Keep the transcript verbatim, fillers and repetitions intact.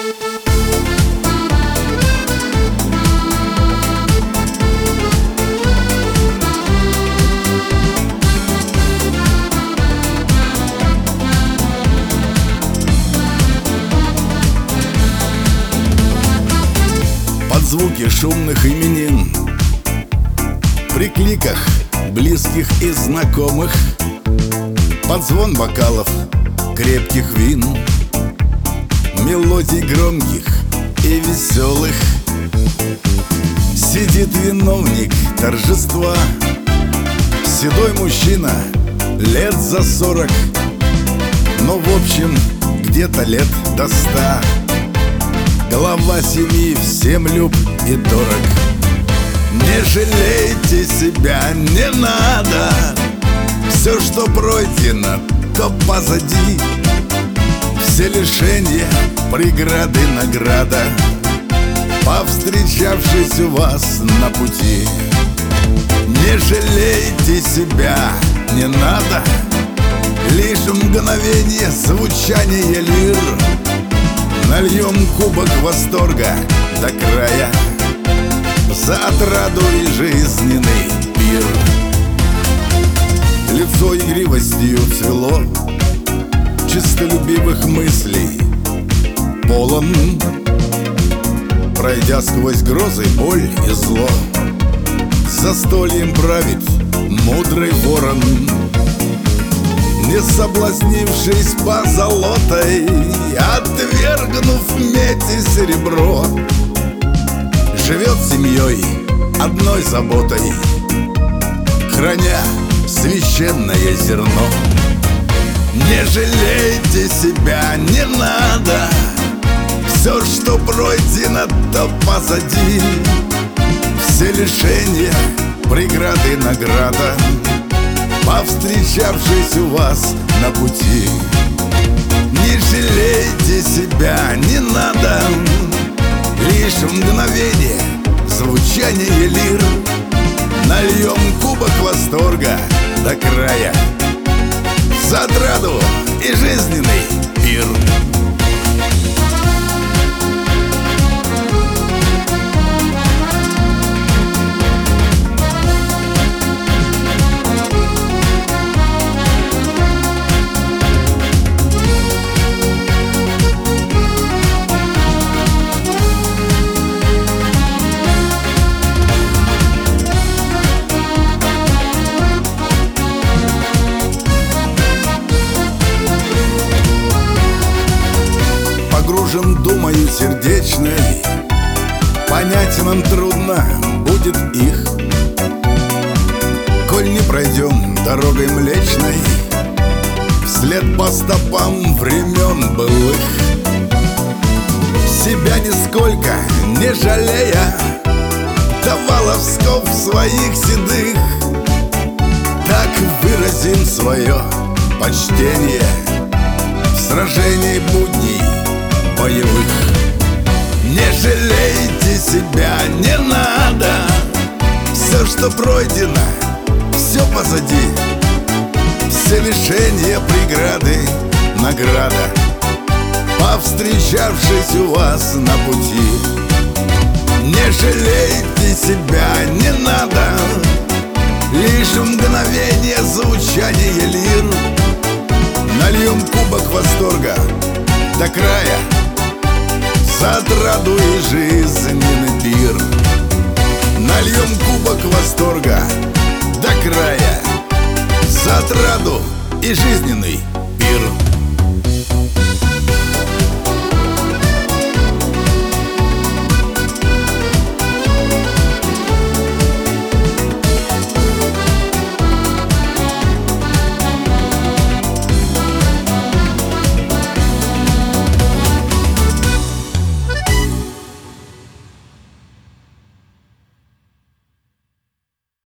Под звуки шумных именин, при кликах близких и знакомых, под звон бокалов крепких вин, мелодий громких и веселых, сидит виновник торжества, седой мужчина, лет за сорок, но в общем где-то лет до ста. Глава семьи, всем люб и дорог. Не жалейте себя, не надо. Все, что пройдено, то позади. Все лишения, преграды, награда, повстречавшись у вас на пути. Не жалейте себя, не надо. Лишь мгновение звучания лир. Нальем кубок восторга до края за отраду и жизненный пир. Лицо игривостью цвело, чистолюбивых мыслей полон. Пройдя сквозь грозы, боль и зло, застольем правит мудрый ворон. Не соблазнившись позолотой, отвергнув медь и серебро, живет семьей одной заботой, храня священное зерно. Не жалейте себя, не надо. Все, что пройдено, то позади. Все лишения, преграды, награда, повстречавшись у вас на пути. Не жалейте себя, не надо. Лишь мгновение звучание лир. Нальем кубок восторга до края за отраду и жизненный пир. Погружен думою сердечной, понять нам трудно будет их, коль не пройдем дорогой млечной вслед по стопам времен былых. Себя нисколько не жалея, давала всков своих седых, так выразим свое почтение в сражении будней боевых. Не жалейте себя, не надо. Все, что пройдено, все позади. Все лишения, преграды, награда, повстречавшись у вас на пути. Не жалейте себя, не надо. Лишь мгновение звучания лир. Нальем кубок восторга до края за отраду и жизненный пир. Нальем кубок восторга до края за отраду и жизненный